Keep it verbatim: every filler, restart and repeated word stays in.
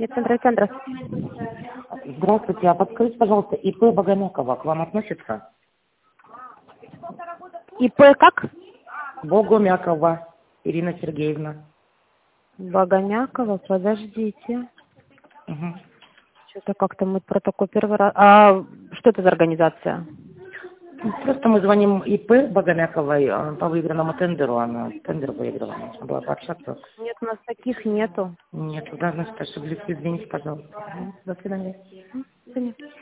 Центр центра. Здравствуйте, а подскажите, пожалуйста, ИП Богомякова к вам относится? ИП как? Богомякова Ирина Сергеевна. Богомякова, подождите. Угу. Что-то как-то мы про такой первый раз. А что это за организация? Просто мы звоним ИП Богомяковой э, по выигранному тендеру. Она тендер выиграла, нужно было пообщаться. Нет, у нас таких нету. Нет, да, значит, ошиблись. Извините, пожалуйста. До свидания. До свидания.